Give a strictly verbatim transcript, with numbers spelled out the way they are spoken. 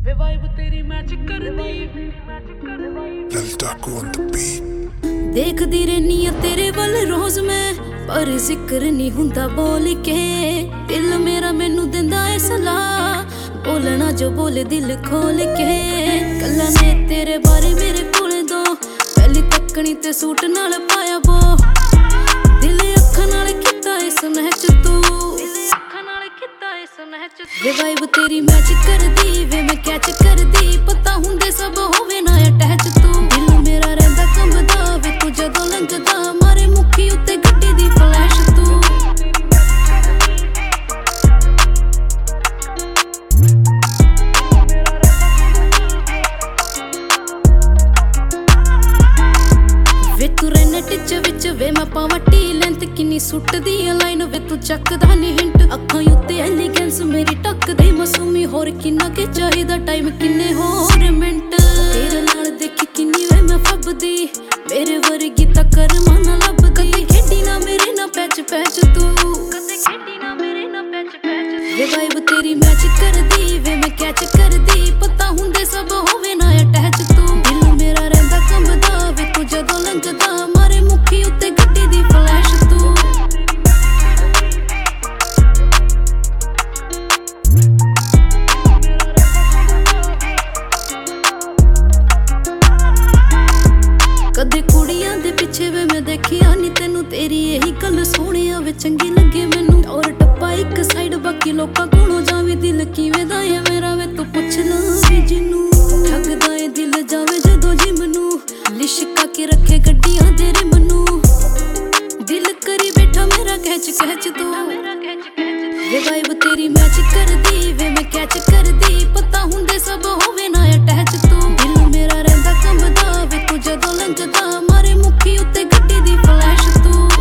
देखदी रहनी आ तेरे वल रोज मैं, पर जिक्र नहीं हुंदा बोल के। दिल मेरा मैनू दिंदा है सलाह, बोलना जो बोले दिल खोल के। गल्लां ने तेरे बारे मेरे कोले दो, पहली तकनी ते सूट नाल पाया बो। दिल अखां नाल कीता इस महच तू, वे वाइब तेरी मैच कर दी, वे मैं कैच कर दी। पता हुंदे सब होवे ना अटैच तू। दिल मेरा रहिंदा कंबदा, वे तू जदों लंघदा मारे मुखी उत्ते गड्डी दी फ्लैश तू। वे तू रहना टिच विच, वे मैं पावां टी लेंथ किन्नी सुटदी लाइन। वे तू चकदा नहीं हिंट, अखां उत्ते एलिगेंस मेरी टकदी मासूमी। होर किन्ना के चाहिदा टाइम, किन्ने होर मिंट। तेरे नाल देखी किन्नी वे मैं फबदी, मेरे वर्गी तकर मन लभदी। कदे खेडी ना मेरे ना पैच पैच तू, कदे खेडी ना मेरे ना पैच पैच। वे वाइब तेरी मैच कर दी, वे मैं कैच कर दी। पता हुंदे सब होवे ना अटैच तू। दिल मेरा रहिंदा कंबदा, वे तू जदों लंघदा मारे मुखी उत्ते गड्डी दी फ्लैश तू। कदे कुड़ियां दे पिछे वे मैं देखिया नी तेनू, तेरी यही गल सोहणिया वे चंगी लगे मैनू। और टप्पा एक साइड बाकी लोकां कोलों जावे, दिल किवें दा है मेरा वे तू पुछ ला वी जिन्नू। ठगदा है दिल जावे जदों जिमनू, लिशका के रखे गड्डियां तेरे मनू। दिल करी बैठा मेरा कैच कैच तू। वे वाइब तेरी मैच कर दी, वे मैं कैच कर दी। पता हुंदे सब होवे ना अटैच तू। दिल मेरा रहिंदा कंबदा, वे तू जदों लंघदा मारे मुखी उत्ते गड्डी दी फ्लैश तू।